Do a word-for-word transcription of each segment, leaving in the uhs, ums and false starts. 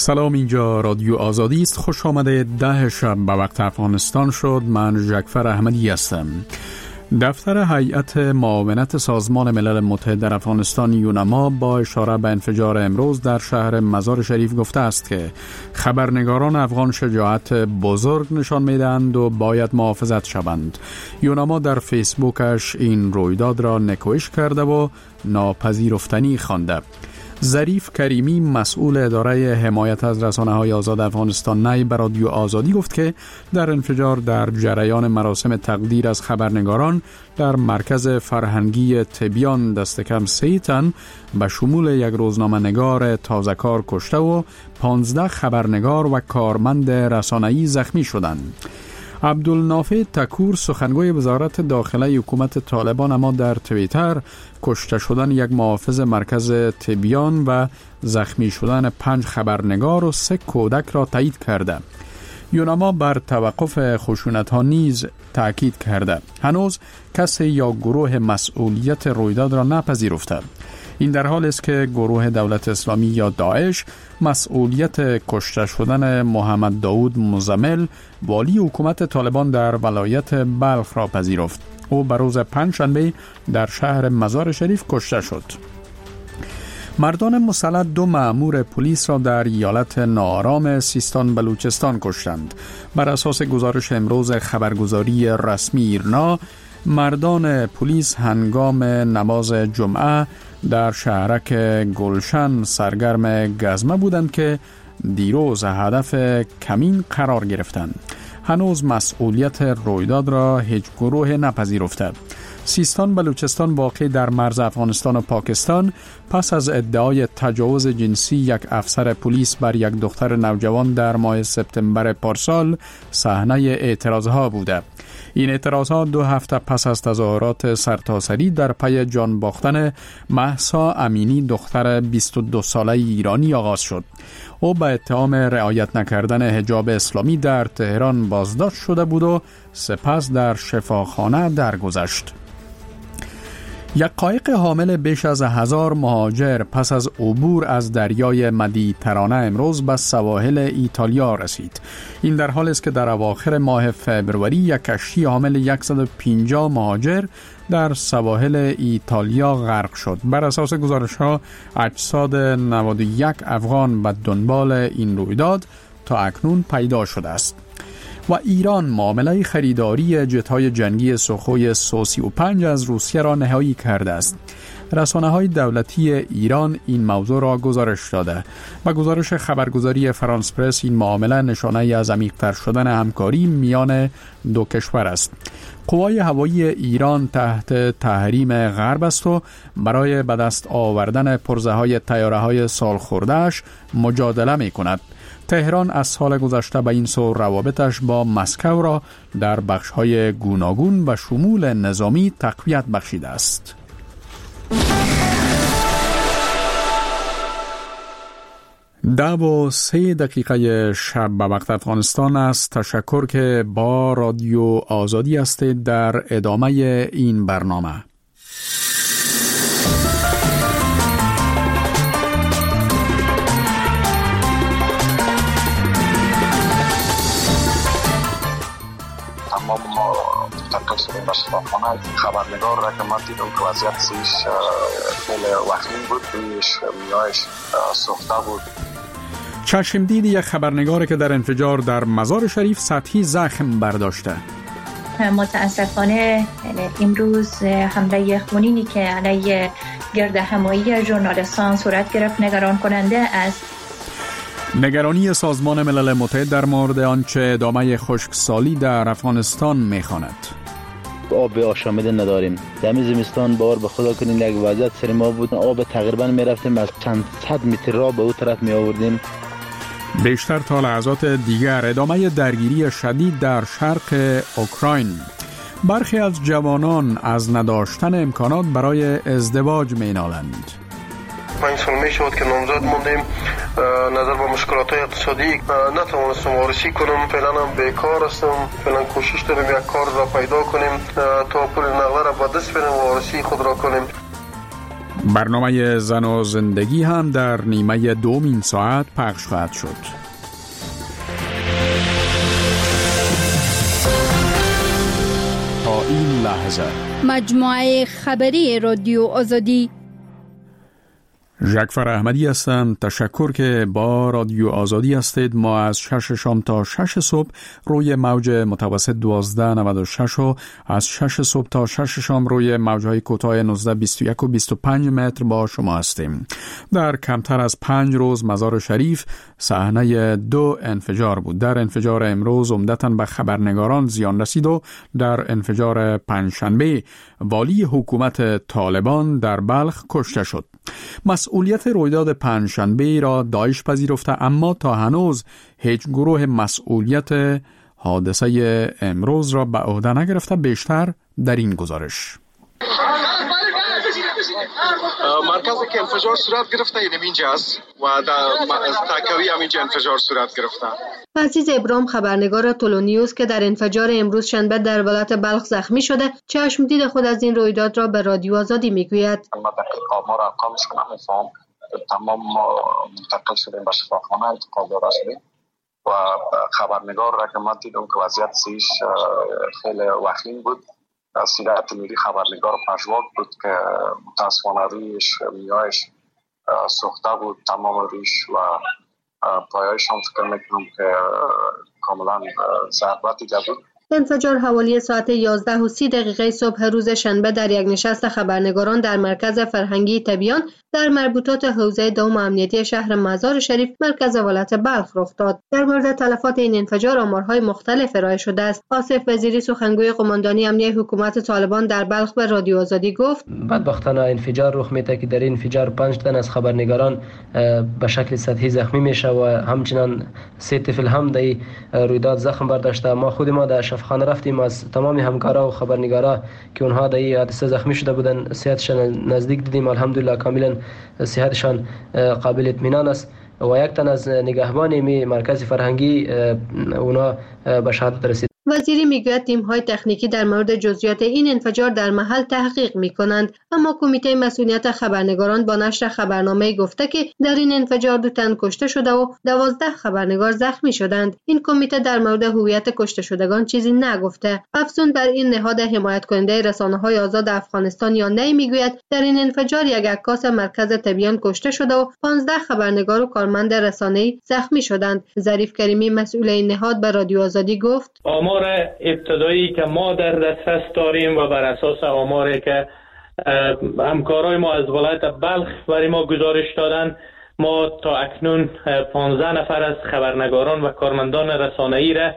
سلام، اینجا رادیو آزادی است. خوش آمده. ده شب به وقت افغانستان شد. من جعفر احمدی هستم. دفتر هیئت معاونت سازمان ملل متحد در افغانستان یونما با اشاره به انفجار امروز در شهر مزار شریف گفته است که خبرنگاران افغان شجاعت بزرگ نشان میدهند و باید محافظت شوند. یونما در فیسبوکش این رویداد را نکوهش کرده و ناپذیرفتنی خوانده. ظریف کریمی مسئول اداره حمایت از رسانه‌های آزاد افغانستان نی به رادیو آزادی گفت که در انفجار در جریان مراسم تقدیر از خبرنگاران در مرکز فرهنگی تبیان دست کم سه تن به شمول یک روزنامه‌نگار تازه‌کار کشته و پانزده خبرنگار و کارمند رسانه‌ای زخمی شدند. عبدالنافع تکور سخنگوی وزارت داخله حکومت طالبان اما در توییتر کشته شدن یک محافظ مرکز تبیان و زخمی شدن پنج خبرنگار و سه کودک را تایید کرده. یونما بر توقف خشونت‌ها نیز تاکید کرده. هنوز کسی یا گروه مسئولیت رویداد را نپذیرفته. این در حال است که گروه دولت اسلامی یا داعش مسئولیت کشته شدن محمد داود مزمل والی حکومت طالبان در ولایت بلخ را پذیرفت. او به روز پنجشنبه در شهر مزار شریف کشته شد. مردان مسلح دو مأمور پلیس را در ایالت ناآرام سیستان بلوچستان کشتند. بر اساس گزارش امروز خبرگزاری رسمی ایرنا، مردان پلیس هنگام نماز جمعه در شهرک گلشن سرگرم گزمه بودند که دیروز هدف کمین قرار گرفتند. هنوز مسئولیت رویداد را هیچ گروه نپذیرفته. سیستان بلوچستان واقع در مرز افغانستان و پاکستان پس از ادعای تجاوز جنسی یک افسر پلیس بر یک دختر نوجوان در ماه سپتامبر پارسال صحنه اعتراضها بوده. این اعتراضات دو هفته پس از تظاهرات سرتاسری در پی جان باختن مهسا امینی دختر بیست و دو ساله ایرانی آغاز شد. او به اتهام رعایت نکردن حجاب اسلامی در تهران بازداشت شده بود و سپس در شفاخانه درگذشت. یک قایق حامل بیش از هزار مهاجر پس از عبور از دریای مدیترانه امروز به سواحل ایتالیا رسید. این در حال است که در اواخر ماه فوریه یک کشتی حامل صد و پنجاه مهاجر در سواحل ایتالیا غرق شد. بر اساس گزارش‌ها اجساد نود و یک افغان به دنبال این رویداد تا اکنون پیدا شده است. و ایران معامله خریداری جت‌های جنگی سوخوی سو سی و پنج از روسیه را نهایی کرده است. رسانه‌های دولتی ایران این موضوع را گزارش داده. و گزارش خبرگزاری فرانس پرس این معامله نشانه از عمیق‌تر شدن همکاری میان دو کشور است. قوای هوایی ایران تحت تحریم غرب است و برای به دست آوردن پرزه‌های طیاره‌های سالخورده‌اش مجادله می‌کند. تهران از سال گذشته به این سو روابطش با مسکو را در بخش‌های گوناگون و شمول نظامی تقویت بخشیده است. ده و سه دقیقه شب به وقت افغانستان است. تشکر که با رادیو آزادی هستید. در ادامه این برنامه تمام تکل شدیم به شفاخانه. خبرنگار را که من دیدم که وضعیت سیش خیلی وخیم بود، رویش میایش سوخته بود. چشمدید یک خبرنگار که در انفجار در مزار شریف سطحی زخم برداشته. متاسفانه امروز حمله خونینی که علیه گرد همایی ژورنالیستان صورت گرفت نگران کننده است. نگرانی سازمان ملل متحد در مورد آنچه ادامه خشکسالی در افغانستان می‌خواند. آب آشامیده نداریم. دمی زمستان باور به خدا کنین یک وضعیت سر ما بود. آب تقریبا میرفتیم از چند صد متر را به اون طرف می آوردیم. بیشتر تا لحظات دیگر ادامه درگیری شدید در شرق اوکراین. برخی از جوانان از نداشتن امکانات برای ازدواج می‌نالند. پنج سال می شود که نامزد موندیم. نظر به مشکلات اقتصادی نتوانستم وارسی کنم. فعلا هم بیکار هستم. فعلا کوشش داریم یک کار را پیدا کنیم تا پول نقده را به دست بیاریم و وارسی خود را کنیم. برنامه زن و زندگی هم در نیمه دومین ساعت پخش خواهد شد. تا این لحظه مجموعه خبری رادیو آزادی. جعفر احمدی هستم. تشکر که با رادیو آزادی هستید. ما از شش شام تا شش صبح روی موج متوسط دوازده نود و شش و از شش صبح تا شش شام روی موجهای کوتاه نوزده بیست و یک و بیست و پنج متر با شما هستیم. در کمتر از پنج روز مزار شریف صحنه دو انفجار بود. در انفجار امروز عمدتاً به خبرنگاران زیان رسید و در انفجار پنجشنبه والی حکومت طالبان در بلخ کشته شد. مسئولیت رویداد پنجشنبه را داعش پذیرفته، اما تا هنوز هیچ گروه مسئولیت حادثه امروز را به عهده نگرفته. بیشتر در این گزارش. مرکزی که انفجار صورت گرفته این اینجا است و در تاکوی هم اینجا انفجار صورت گرفته. عزیز ابراهیم خبرنگار تولونیوس که در انفجار امروز شنبه در ولایت بلخ زخمی شده، چشم دید خود از این رویداد را به رادیو آزادی میگوید. ما دقیق آمار ارقامش رو نمیفهم. تمام منتقل شدیم به شفاخانه انتقال داده شدیم و خبرنگار را که ما دیدم که وضعیت سیش خیلی وخیم بود. سیرت میری خبرنگار پژواک بود که متاسفانه ریش میایش سوخته بود، تمام ریش و پایایش هم فکر میکنم که کاملا ضربت دیده بود. انفجار حوالی ساعت یازده و سی دقیقه صبح روز شنبه در یک نشست خبرنگاران در مرکز فرهنگی تبیان در مربوطات حوزه دوم امنیتی شهر مزار شریف مرکز ولایت بلخ رخ داد. در مورد تلفات این انفجار آمارهای مختلف ارائه شده است. آصف وزیری سخنگوی قماندانی امنیتی حکومت طالبان در بلخ به رادیو آزادی گفت: بدبختانه انفجار رخ میده که در این انفجار پنج تن از خبرنگاران به شکل سطحی زخمی میشه و همچنین سه طفل هم در رویداد زخم برداشته. ما خود ما در شفاخانه رفتیم، از تمام همکارا و خبرنگارا که اونها در این حادثه زخمی شده بودن صحتشان نزدیک دیدیم. الحمدلله کاملا صحتشان قابل اطمینان است و یک تن از نگهبان می مرکز فرهنگی اونا به شهادت رسید. وزیری میگوید تیم‌های تکنیکی در مورد جزئیات این انفجار در محل تحقیق می‌کنند، اما کمیته مسئولیت خبرنگاران با نشر خبرنامه گفته که در این انفجار دو تن کشته شده و دوازده خبرنگار زخمی شدند. این کمیته در مورد هویت کشته شدگان چیزی نگفته. افزون بر این نهاد حمایت کننده رسانه‌های آزاد افغانستان یا نی میگوید در این انفجار یک عکاس مرکز تبیان کشته شده و پانزده خبرنگار و کارمند رسانه‌ای زخمی شدند. ظریف کریمی مسئول این نهاد به رادیو آزادی گفت: آمار ابتدایی که ما در دسترس داریم و بر اساس آماری که همکارای ما از ولایت بلخ برای ما گزارش دادن، ما تا اکنون پانزده نفر از خبرنگاران و کارمندان رسانه‌ای را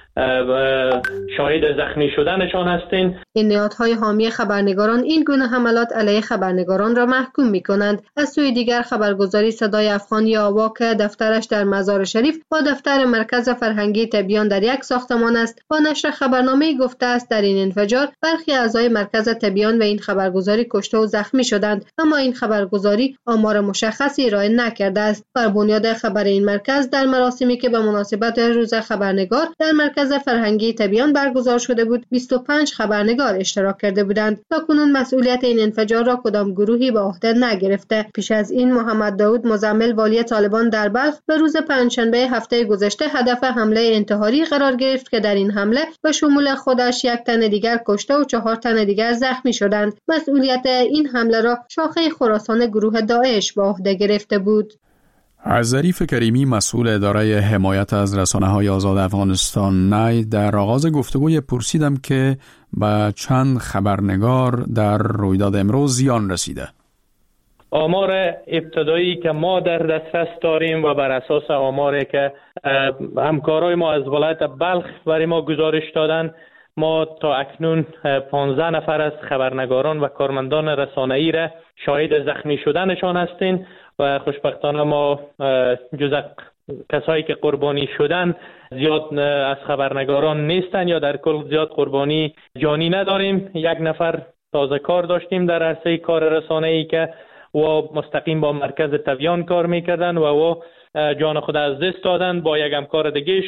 شاهد زخمی شدنشان هستیم. این نهادهای حامی خبرنگاران این گونه حملات علیه خبرنگاران را محکوم می‌کنند. از سوی دیگر خبرگزاری صدای افغان یا آوا که دفترش در مزار شریف با دفتر مرکز فرهنگی تبیان در یک ساختمان است، با نشر خبرنامه‌ای گفته است در این انفجار برخی اعضای مرکز تبیان و این خبرگزاری کشته و زخمی شدند، اما این خبرگزاری آمار مشخصی ارائه نکرده است. بر بنیاد خبر این مرکز در مراسمی که به مناسبت روز خبرنگار در مرکز فرهنگی تبیان برگزار شده بود، بیست و پنج خبرنگار اشتراک کرده بودند. تاکنون مسئولیت این انفجار را کدام گروهی به عهده نگرفته. پیش از این محمد داود مزمل والی طالبان در بلخ به روز پنجشنبه هفته گذشته هدف حمله انتحاری قرار گرفت که در این حمله به شمول خودش یک تن دیگر کشته و چهار تن دیگر زخمی شدند. مسئولیت این حمله را شاخه خراسان گروه داعش به عهده گرفته بود. از ظریف کریمی مسئول اداره حمایت از رسانه‌های آزاد افغانستان نی در آغاز گفتگوی پرسیدم که به چند خبرنگار در رویداد امروز زیان رسیده. آمار ابتدایی که ما در دسترس داریم و بر اساس آماری که همکارای ما از ولایت بلخ برای ما گزارش دادن، ما تا اکنون پانزده نفر از خبرنگاران و کارمندان رسانه‌ای را شاهد زخمی شدنشان هستیم و خوشبختانه ما جز کسایی که قربانی شدن زیاد از خبرنگاران نیستن یا در کل زیاد قربانی جانی نداریم. یک نفر تازه کار داشتیم در عرصه کار رسانه‌ای که و مستقیم با مرکز تبیان کار میکردن و و جان خود از دست دادن با یک همکار دیگهشان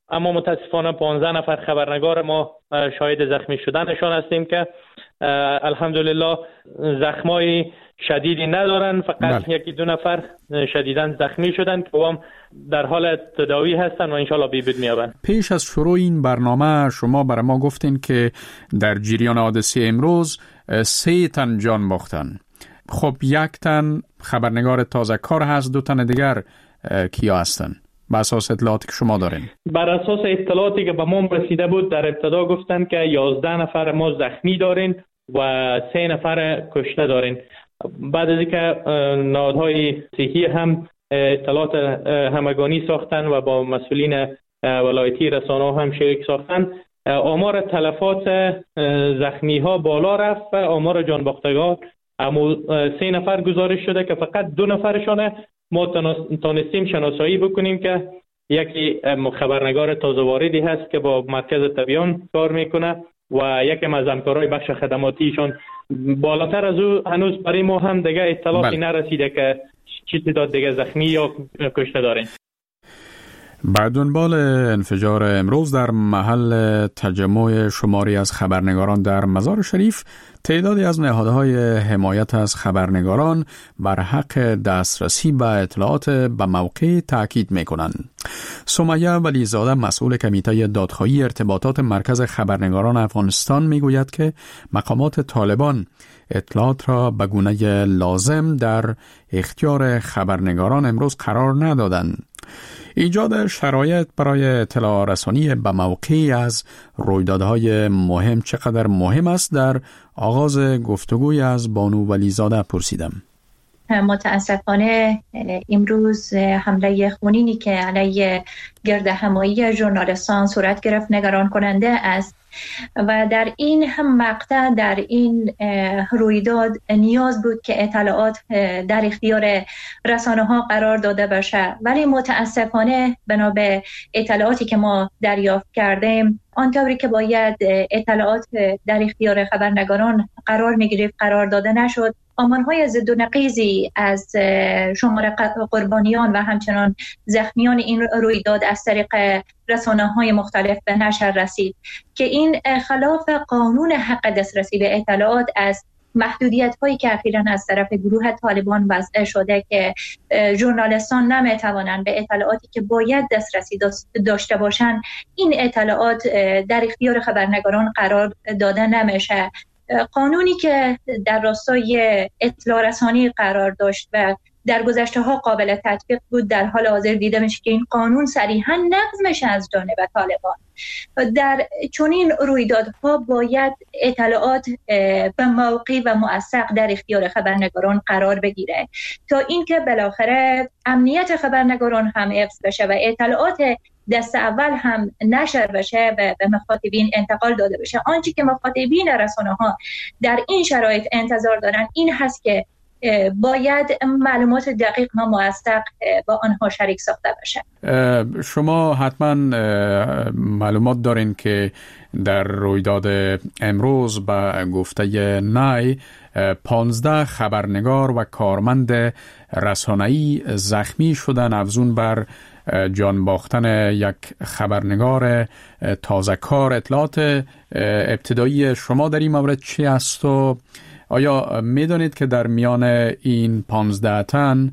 اما متاسفانه پانزده نفر خبرنگار ما شاهد زخمی شدنشان هستیم که الحمدلله زخمای شدیدی ندارن، فقط بله. یکی دو نفر شدیداً زخمی شدن که هم در حال تداوی هستن و انشالله بهبود میابند. پیش از شروع این برنامه شما برای ما گفتین که در جریان حادثه امروز سه تن جان باختن. خب یک تن خبرنگار تازه کار هست، دو تن دیگر کیا هستن؟ بر اساس اطلاعاتی که شما دارین. بر اساس اطلاعاتی که به ما رسیده بود در ابتدا گفتن که یازده نفر ما زخمی دارین و سه نفر کشته دارین. بعد از اینکه نهادهای صحی هم اطلاعات همگانی ساختن و با مسئولین ولایتی رسانه‌ها هم شریک ساختن، آمار تلفات زخمی ها بالا رفت و آمار جان باختگان اما سه نفر گزارش شده که فقط دو نفرشانه ما تانستیم شناسایی بکنیم که یکی خبرنگار تازه واردی هست که با مرکز تبیان کار میکنه و یکی از همکارای بخش خدماتیشان. بالاتر از او هنوز برای ما هم دیگه اطلاعاتی نرسیده که چی تعداد دیگه زخمی یا کشته دارین. بعد دنبال انفجار امروز در محل تجمع شماری از خبرنگاران در مزار شریف، تعدادی از نهادهای حمایت از خبرنگاران بر حق دسترسی به اطلاعات به موقع تاکید می‌کنند. سمیه ولیزاده مسئول کمیته دادخواهی ارتباطات مرکز خبرنگاران افغانستان میگوید که مقامات طالبان اطلاعات را به گونه لازم در اختیار خبرنگاران امروز قرار ندادند. ایجاد شرایط برای اطلاع رسانی به موقعی از رویدادهای مهم چقدر مهم است در آغاز گفتگوی از بانو ولیزاده پرسیدم. متاسفانه امروز حمله خونینی که علیه گردهمایی ژورنالیستان صورت گرفت نگران کننده است و در این هم مقطع در این رویداد نیاز بود که اطلاعات در اختیار رسانه ها قرار داده باشه، ولی متاسفانه بنا به اطلاعاتی که ما دریافت کردیم آنطوری که باید اطلاعات در اختیار خبرنگاران قرار می‌گرفت قرار داده نشد. آمارهای ضد و نقیضی از شمار قربانیان و همچنان زخمیان این رویداد از طریق رسانه‌های مختلف به نشر رسید که این خلاف قانون حق دسترسی به اطلاعات از محدودیت‌هایی که اخیراً از طرف گروه طالبان وضع شده که ژورنالیستان نمی‌توانند به اطلاعاتی که باید دسترسی داشته باشند این اطلاعات در اختیار خبرنگاران قرار داده نمیشه. قانونی که در راستای اطلاع رسانی قرار داشت و در گذشته ها قابل تطبیق بود در حال حاضر دیده میشه که این قانون صریحاً نقض میشه از جانب طالبان. در چنین رویدادها باید اطلاعات به موقع و موثق در اختیار خبرنگاران قرار بگیره تا اینکه بالاخره امنیت خبرنگاران هم حفظ بشه و اطلاعات دست اول هم نشر بشه و به مخاطبین انتقال داده بشه. آنچه که مخاطبین رسانه‌ها در این شرایط انتظار دارن این هست که باید معلومات دقیق و موثق با آنها شریک ساخته بشه. شما حتما معلومات دارین که در رویداد امروز به گفته نای پانزده خبرنگار و کارمند رسانه‌ای زخمی شدن افزون بر جان باختن یک خبرنگار تازه کار. اطلاعات ابتدایی شما در این مورد چی است و آیا میدانید که در میان این پانزده تن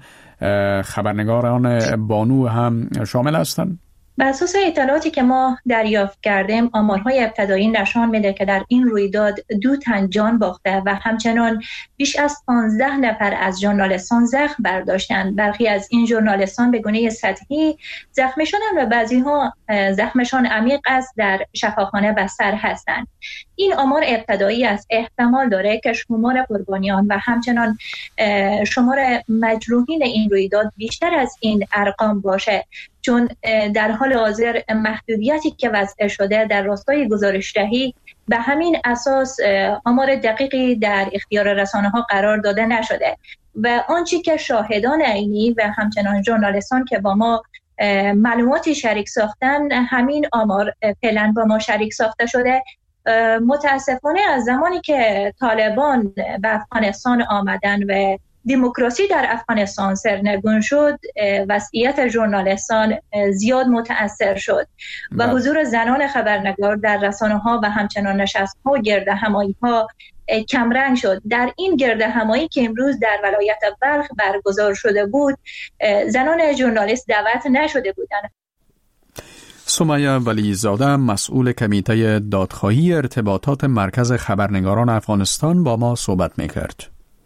خبرنگاران بانو هم شامل هستند؟ بر اساس اطلاعاتی که ما دریافت کردیم آمارهای ابتدایی نشان میده که در این رویداد دو تن جان باخته و همچنان بیش از پانزده نفر از ژورنالیستان زخم برداشتند. برخی از این ژورنالیستان به گونه سطحی زخمی شدند و بعضی ها زخمشان عمیق است، در شفاخانه بستر هستند. این آمار ابتدایی است، احتمال داره که شمار قربانیان و همچنان شمار مجروحین این رویداد بیشتر از این ارقام باشه، چون در حال حاضر محدودیتی که وضع شده در راستای گزارش‌دهی به همین اساس آمار دقیقی در اختیار رسانه‌ها قرار داده نشده و آنچه که شاهدان عینی و همچنان ژورنالیستان که با ما معلوماتی شریک ساختن همین آمار فعلا با ما شریک ساخته شده. متاسفانه از زمانی که طالبان به افغانستان آمدن و دموکراسی در افغانستان سرنگون شد، وضعیت ژورنالیستان زیاد متاثر شد و حضور زنان خبرنگار در رسانه‌ها و همچنان نشست‌ها و گردهمایی‌ها کمرنگ شد. در این گردهمایی که امروز در ولایت بلخ برگزار شده بود، زنان ژورنالیست دعوت نشده بودند. سمیه ولیزاده، مسئول کمیته دادخواهی ارتباطات مرکز خبرنگاران افغانستان، با ما صحبت می‌کرد.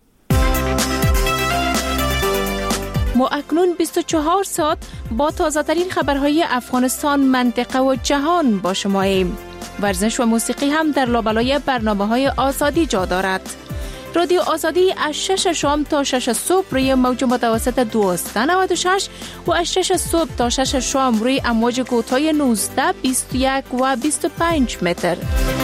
ما اکنون بیست و چهار ساعت با تازه‌ترین خبرهای افغانستان، منطقه و جهان با شماییم. ورزش و موسیقی هم در لابلای برنامه‌های آزادی جا دارد. رادیو آزادی از شش شام تا شش صبح روی موج متوسط دویست و نود و شش و از شش صبح تا شش شام روی امواج کوتاه نوزده، بیست و یک و بیست و پنج متر.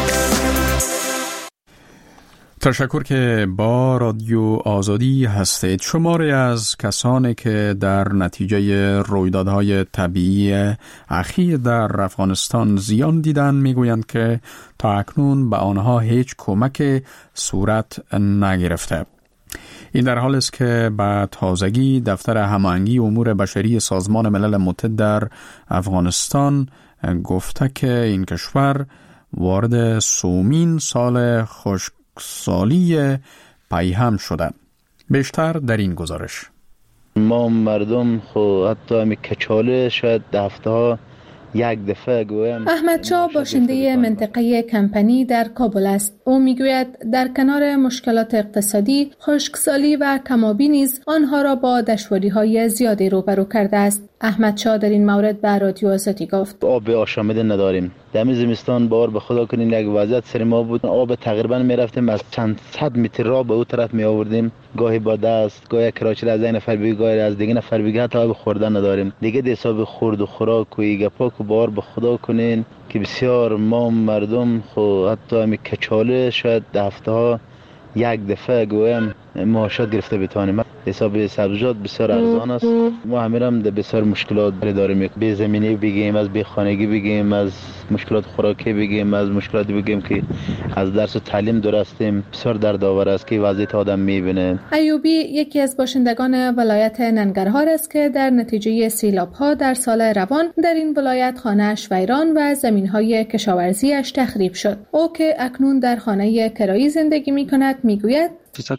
تشکر که با رادیو آزادی هستید. شماری از کسانی که در نتیجه رویدادهای طبیعی اخیر در افغانستان زیان دیدن میگویند که تا اکنون به آنها هیچ کمک صورت نگرفته. این در حال است که به تازگی دفتر هماهنگی امور بشری سازمان ملل متحد در افغانستان گفته که این کشور وارد سومین سال خشک سالی پیهم شده. بیشتر در این گزارش. ما مردم خو حتی همی کچاله شاید هفته ها یک دفعه گویم. احمد شاه باشنده منطقه کمپنی در کابل است. او میگوید در کنار مشکلات اقتصادی، خشکسالی و کمابی نیز آنها را با دشواری‌های زیادی روبرو کرده است. احمد شاه در این مورد به رادیو آزادی گفت: آب آشامیده نداریم. در زمستان بار به خدا کنین یک وضعیت سر ما بود، آب تقریبا میرفتیم از چند صد متر را به اون طرف می آوردیم، گاهی با دست، گاهی کراچی از این نفر بگی، گاهی از دیگه نفر بگی، حتی آب خوردن نداریم دیگه. ده حساب خورد و خوراک و گپا کو بار به خدا کنین که بسیار ما مردم خو حتی همی کچاله شاید هفته ها یک دفعه گویم معاشات گرفته بتانیم. حساب سبزیجات بسیار ارزان است. ما همیرم در بسیار مشکلات داریم، به زمینی بگیم، از به خانگی بگیم، از مشکلات خوراکی بگیم، از مشکلات بگیم که از درس و تعلیم دور هستیم. بسیار دردآور است که وضعیت آدم میبینه. ایوبی یکی از باشندگان ولایت ننگرهار است که در نتیجه سیلاب‌ها در سال روان در این ولایت خانه‌اش ویران و زمین‌های کشاورزی‌اش تخریب شد. او که اکنون در خانه کرایی زندگی می‌کند میگوید: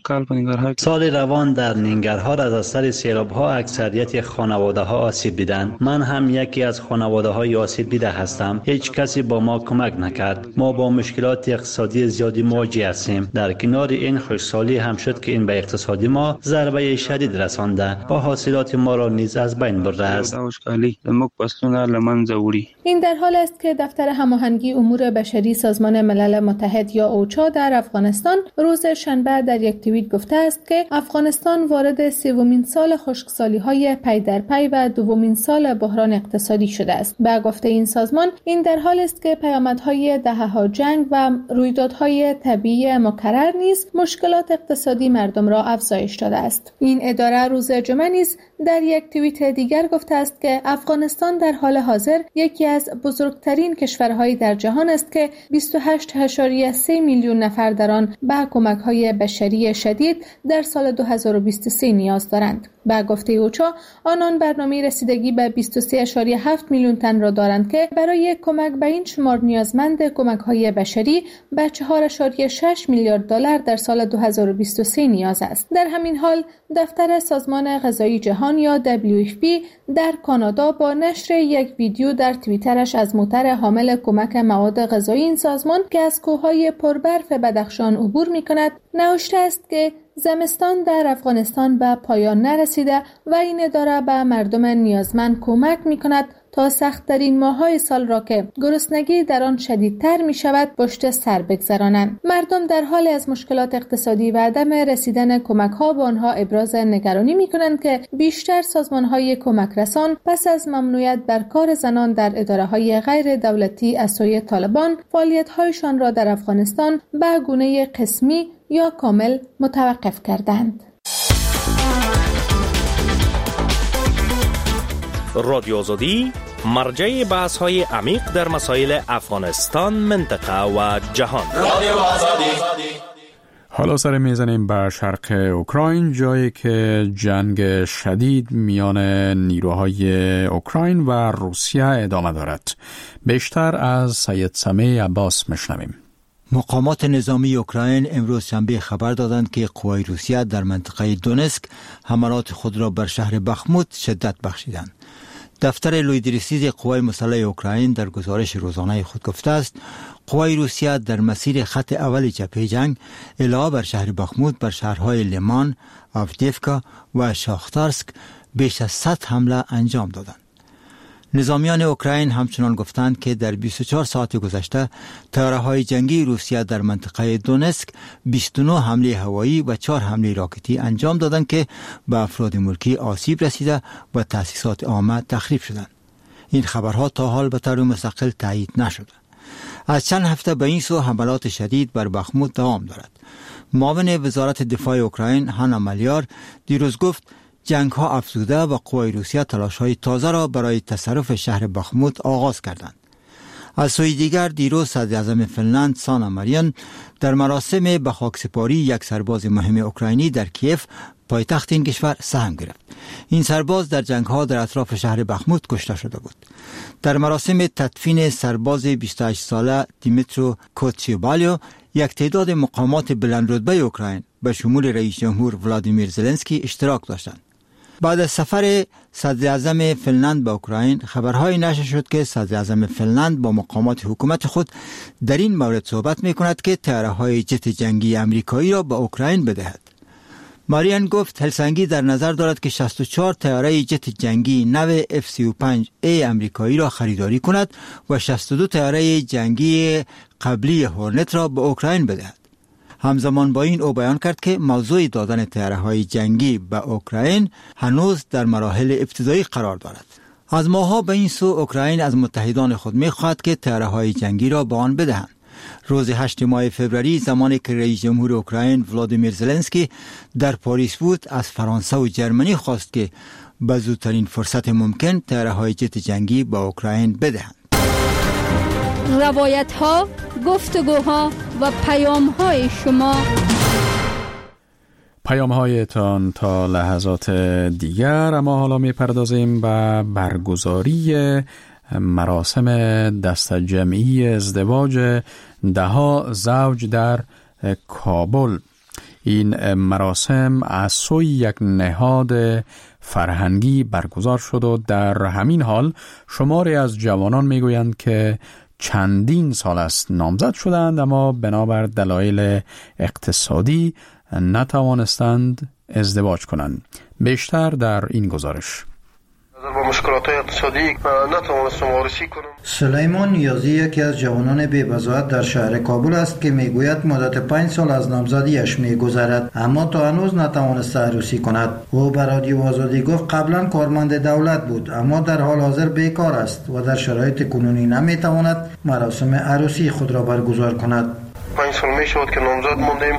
سال روان در ننگرهار از اثر سیلاب‌ها اکثریت خانواده‌ها آسیب دیدند. من هم یکی از خانواده‌های آسیب دیده هستم. هیچ کسی با ما کمک نکرد. ما با مشکلات اقتصادی زیادی مواجه هستیم. در کنار این خشکسالی هم شد که این به اقتصادی ما ضربه شدید رسانده و حاصلات ما را نیز از بین برده است. این در حال است که دفتر هماهنگی امور بشری سازمان ملل متحد یا اوچا در افغانستان روز شنبه در یک توییت گفته است که افغانستان وارد سومین سال خشکسالی‌های پی در پی و دومین سال بحران اقتصادی شده است. به گفته این سازمان، این در حال است که پیامدهای دهه‌ها جنگ و رویدادهای طبیعی مکرر نیز مشکلات اقتصادی مردم را افزایش داده است. این اداره روز جمعه نیز در یک توییت دیگر گفته است که افغانستان در حال حاضر یکی از بزرگترین کشورهایی در جهان است که بیست و هشت ممیز سه میلیون نفر در آن به کمک‌های بشری شدید در سال دو هزار و بیست و سه نیاز دارند. به گفته اوچا، آنان برنامه رسیدگی به بیست و سه ممیز هفت میلیون تن را دارند که برای کمک به این شمار نیازمند کمک‌های بشری به چهار ممیز شش میلیارد دلار در سال دو هزار و بیست و سه نیاز است. در همین حال دفتر سازمان غذایی جهان یا دبلیو اف پی در کانادا با نشر یک ویدیو در توییترش از موتر حامل کمک مواد غذایی این سازمان که از کوههای پربرف بدخشان عبور می‌کند نوشته است که زمستان در افغانستان به پایان نرسیده و این اداره به مردم نیازمند کمک می‌کند تا سخت‌ترین ماه‌های سال را که گرسنگی در آن شدیدتر می‌شود پشت سر بگذرانند. مردم در حال از مشکلات اقتصادی و عدم رسیدن کمک‌ها به آنها ابراز نگرانی می‌کنند که بیشتر سازمان‌های کمک رسان پس از ممنوعیت بر کار زنان در اداره‌های غیر دولتی از سوی طالبان فعالیت‌هایشان را در افغانستان به گونه قسمی یا کامل متوقف کردند. رادیو آزادی مرجع بحث های عمیق در مسائل افغانستان، منطقه و جهان. رادیو آزادی حالا سر میزنیم به شرق اوکراین، جایی که جنگ شدید میان نیروهای اوکراین و روسیه ادامه دارد. بیشتر از سید سمیع عباس میشنویم. مقامات نظامی اوکراین امروز شنبه خبر دادند که قوای روسیه در منطقه دونسک حملات خود را بر شهر بخموت شدت بخشیدند. دفتر لویدریسیز قوای مسلح اوکراین در گزارش روزانه خود گفته است قوای روسیه در مسیر خط اول جبهه جنگ علاوه بر شهر بخموت بر شهرهای لیمان، آفدیفکا و شاختارسک بیش از صد حمله انجام دادند. نظامیان اوکراین همچنان گفتند که در بیست و چهار ساعت گذشته طیاره‌های جنگی روسیه در منطقه دونسک بیست و نه حمله هوایی و چهار حمله راکتی انجام دادند که به افراد ملکی آسیب رسیده و تأسیسات عامه تخریب شدند. این خبرها تا حال به طور مستقل تایید نشده. از چند هفته به این سو حملات شدید بر بخموت دوام دارد. معاون وزارت دفاع اوکراین هانا مالیار دیروز گفت جنگ ها افزوده و قوای روسیه تلاش های تازه را برای تصرف شهر بخموت آغاز کردند. از سوی دیگر دیروز صدر اعظم فنلند سانا ماریان در مراسم به خاکسپاری یک سرباز مهم اوکراینی در کیف پایتخت این کشور سهم گرفت. این سرباز در جنگ ها در اطراف شهر بخموت کشته شده بود. در مراسم تدفین سرباز بیست و هشت ساله دیمیترو کوتشیوبالیو یک تعداد مقامات بلندرتبه اوکراین به شمول رئیس جمهور ولادیمیر زلنسکی اشتراک داشتند. بعد از سفر صدر اعظم فنلند به اوکراین خبرهای نشر شد که صدر اعظم فنلند با مقامات حکومت خود در این مورد صحبت می کند که طیاره‌های جت جنگی آمریکایی را به اوکراین بدهد. ماریان گفت هلسینکی در نظر دارد که شصت و چهار طیاره جت جنگی نو اف سی و پنج ای آمریکایی را خریداری کند و شصت و دو طیاره جنگی قبلی هورنت را به اوکراین بدهد. همزمان با این او بیان کرد که موضوع دادن طیاره‌های جنگی به اوکراین هنوز در مراحل ابتدایی قرار دارد. از ماه‌ها به این سو اوکراین از متحدان خود می‌خواهد که طیاره‌های جنگی را به آن بدهند. روز هشتم ماه فوریه زمانی که رئیس جمهور اوکراین ولادیمیر زلنسکی در پاریس بود از فرانسه و جرمنی خواست که به زودترین فرصت ممکن طیاره‌های جت جنگی به اوکراین بدهند. روایت ها، گفتگوها و پیام های شما، پیام هایتان تا لحظات دیگر. اما حالا می پردازیم به برگزاری مراسم دست جمعی ازدواج دهها زوج در کابل. این مراسم از سوی یک نهاد فرهنگی برگزار شد و در همین حال شماری از جوانان میگویند که چندین سال است نامزد شدند اما بنابر دلایل اقتصادی نتوانستند ازدواج کنند. بیشتر در این گزارش. با مشکلات اقتصادی نتوانستم وارسی کنم. سلیمان نیازی یکی از جوانان بی‌بضاعت در شهر کابل است که میگوید مدت پنج سال از نامزدیش میگذرد اما تا هنوز نتوانسته عروسی کند. او به رادیو آزادی گفت قبلا کارمند دولت بود اما در حال حاضر بیکار است و در شرایط کنونی نمیتواند مراسم عروسی خود را برگزار کند. پنج سال می شود که نامزد موندیم.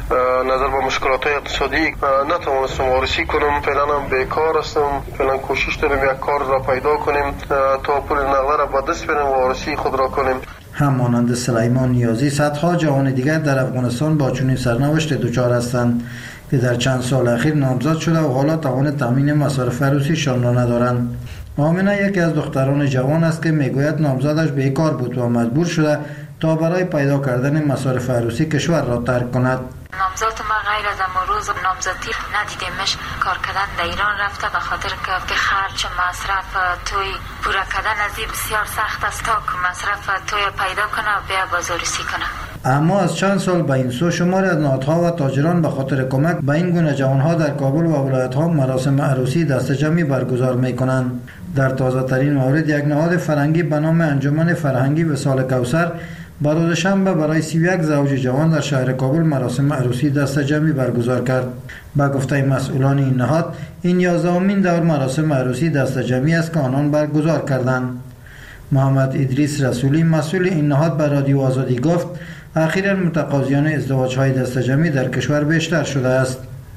نظر به مشکلات اقتصادی نتوانستم وارسی کنم. فعلا هم بیکار هستم. فعلا کوشش داریم یک کار را پیدا کنیم تا پول نقده را به دست بیاریم و وارسی خود را کنیم. همانند سلیمان نیازی صدها جوان دیگر در افغانستان با چنین سرنوشت دچار هستند که در چند سال اخیر نامزد شده و حالا توان تامین مصارف عروسیشان را ندارند. آمنه یکی از دختران جوان است که میگوید نامزدش بیکار بود و مجبور شده تا برای پیدا کردن مصارف عروسی کشور را ترک کند. نامزد ما غیر از امروز نامزدی ندیدیمش. کار کردن در ایران رفته به خاطر که خرچ مصرف توی پورا کردن از این بسیار سخت است تا که مصرف توی پیدا کنه و بیا بازارسی کنه. اما از چند سال به این سو شماری از نهادها و تاجران به خاطر کمک به این گونه جوانها در کابل و ولایت‌ها مراسم عروسی دست جمعی برگزار می‌کنند. در تازه ترین مورد یک نهاد فرهنگی به نام انجمن فرهنگی وصال کوثر با روز شنبه برای سی و یک زوج جوان در شهر کابل مراسم عروسی دست جمعی برگزار کرد. با گفته مسئولان این نهاد این یازدهمین دور مراسم عروسی دست جمعی است که آنان برگزار کردند. محمد ادریس رسولی مسئول این نهاد به رادیو آزادی گفت اخیراً متقاضیان ازدواج‌های دست جمعی در کشور بیشتر شده است. از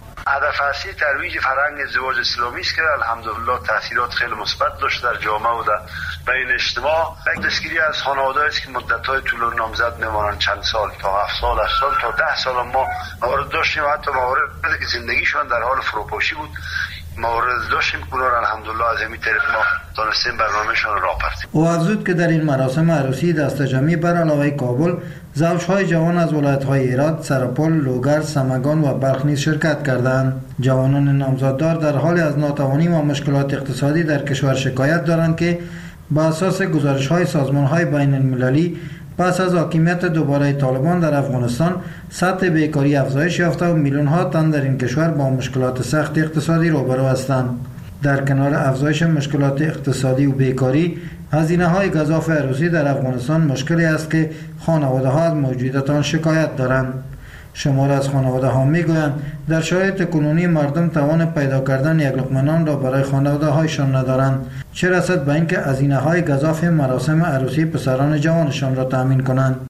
هدف اصلی ترویج فرهنگ ازدواج اسلامی است که الحمدلله تاثیرات خیلی مثبت داشته در جامعه و در بین اجتماع. یک دستگیری از خانواده‌ای است که مدت‌های طولانی نامزد میمانند، چند سال تا هفت سال، هشت سال تا ده سال. ما موارد داشتیم، حتی مواردی که زندگیشون در حال فروپاشی بود مورد داشتیم که اونها الحمدلله از همین طریق ما تونستیم برنامه‌شان را آوردیم. او افزود که در این مراسم عروسی دست جمعی بر علاوه کابل، زوجهای جوان از ولایت‌های هرات، سرپل، لوگر، سمنگان و بلخ نیز شرکت کردند. جوانان نامزددار در حال از ناتوانی و مشکلات اقتصادی در کشور شکایت دارند که با اساس گزارش‌های سازمان‌های بین‌المللی پس از حاکمیت دوباره طالبان در افغانستان سطح بیکاری افزایش یافته و میلیون‌ها تن در این کشور با مشکلات سخت اقتصادی روبرو هستند. در کنار افزایش مشکلات اقتصادی و بیکاری، هزینه‌های گزاف عروسی در افغانستان مشکلی است که خانواده‌ها از موجودیت آن شکایت دارند. شمار از خانواده‌ها می‌گویند در شرایط کنونی مردم توان پیدا کردن یک لقمه نان را برای خانواده‌هایشان ندارند، چه رسد به اینکه هزینه‌های گزاف مراسم عروسی پسران جوانشان را تأمین کنند.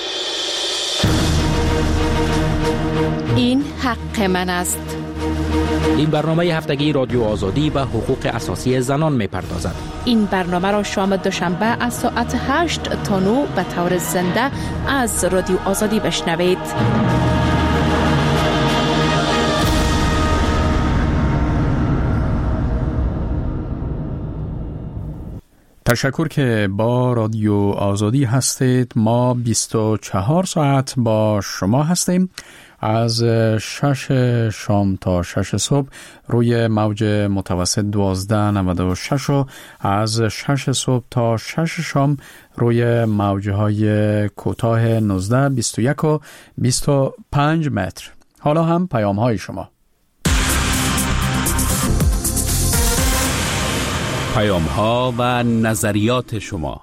این حق من است. این برنامه هفتگی رادیو آزادی به حقوق اساسی زنان می‌پردازد. این برنامه را شام دوشنبه از ساعت هشت تا نه به طور زنده از رادیو آزادی بشنوید. تشکر که با رادیو آزادی هستید. ما بیست و چهار ساعت با شما هستیم، از شش شام تا شش صبح روی موج متوسط دوازده نود و شش و از شش صبح تا شش شام روی موجهای کوتاه نوزده، بیست و یک و بیست و پنج متر. حالا هم پیام های شما. پیام ها و نظریات شما.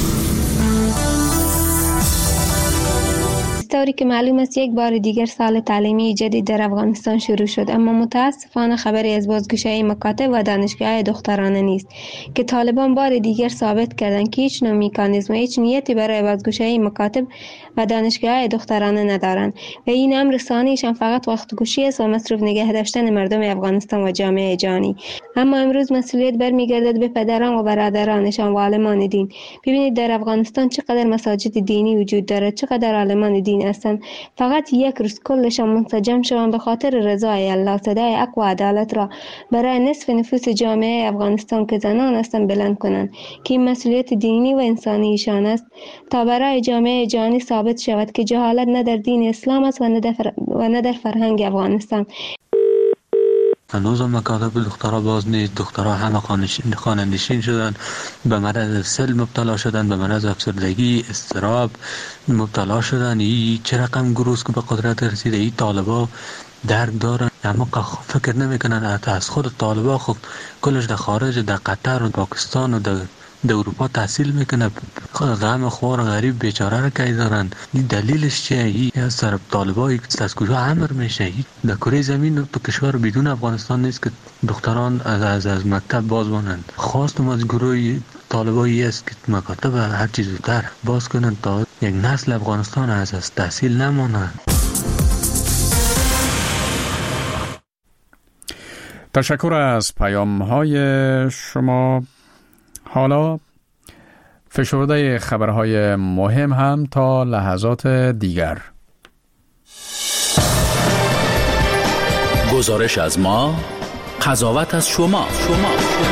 طوری که معلوم است یک بار دیگر سال تعلیمی جدید در افغانستان شروع شد، اما متاسفانه خبری از بازگشایی مکاتب و دانشگاه‌های دخترانه نیست که طالبان بار دیگر ثابت کردند که هیچ نوع مکانیزم و هیچ نیتی برای بازگشایی مکاتب و دانشگاه‌های دخترانه ندارند و این امر ثانیشان فقط وقت گوشی است و مصروف نگه داشتن مردم افغانستان و جامعه جهانی. اما امروز مسئولیت برمیگردد به پدران و برادرانشان و عالمان دین. ببینید در افغانستان چقدر مساجد دینی وجود دارد، چقدر عالمان دین هستند. فقط یک روز کلشان منسجم شوند به خاطر رضای الله، صدای حق و عدالت را برای نصف نفوس جامعه افغانستان که زنان هستند بلند کنند که این مسئولیت دینی و انسانی ایشان است تا برای جامعه جهانی ثابت شود که جهالت نه در دین اسلام است و نه در, فر... و نه در فرهنگ افغانستان. هنوز مکاتب دخترها باز نیست. دخترها همه خانه‌نشین شدن، به مرض سل مبتلا شدن، به مرض افسردگی، اضطراب مبتلا شدن. این چه رقم گروه که به قدرت رسیده. این طالبا درک دارن اما فکر نمیکنن حتی از خود طالبا خود کلش در خارج، در قطر و پاکستان و در در اروپا تحصیل میکنه. غم خوار غریب بیچاره را که دارن. این دلیلش چیه؟ این از طرف طالبایی که از کجا امر میشه؟ در کره زمین تو کشور بدون افغانستان نیست که دختران از از, از مکتب باز مانند. خواستم از گروه طالبایی است که مکاتب هر چیز زودتر باز کنند تا یک نسل افغانستان از از تحصیل نماند. تشکر از پیام های شما. حالا فشرده خبرهای مهم هم تا لحظات دیگر. گزارش از ما، قضاوت از شما. شما.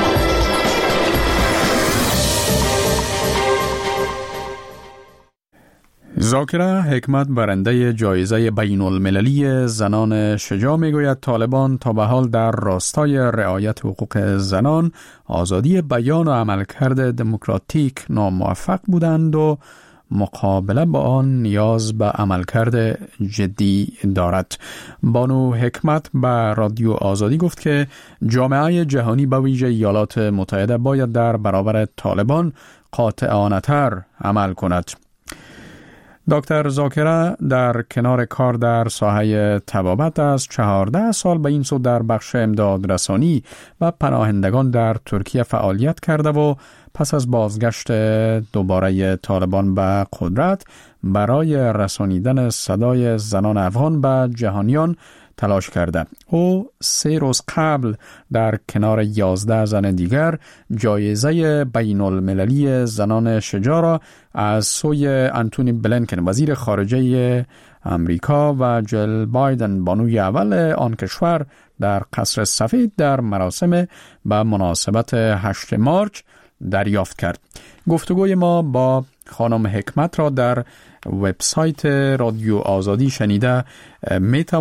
ذاکره حکمت برنده جایزه بین المللی زنان شجاع میگوید طالبان تا به حال در راستای رعایت حقوق زنان، آزادی بیان و عملکرد دموکراتیک ناموفق بودند و مقابله با آن نیاز به عملکرد جدی دارد. بانو حکمت به رادیو آزادی گفت که جامعه جهانی به ویژه ایالات متحده باید در برابر طالبان قاطعانه‌تر عمل کند. دکتر ذاکره در کنار کار در ساحه طبابت از چهارده سال به این سو در بخش امداد رسانی و پناهندگان در ترکیه فعالیت کرده و پس از بازگشت دوباره طالبان به قدرت برای رسانیدن صدای زنان افغان به جهانیان تلاش کرده. او سه روز قبل در کنار یازده زن دیگر جایزه بین المللی زنان شجاع را از سوی انتونی بلینکن وزیر خارجه امریکا و جل بایدن بانوی اول آن کشور در قصر سفید در مراسم به مناسبت هشتم مارچ دریافت کرد. گفتگوی ما با خانم حکمت را در وبسایت رادیو آزادی شنیده می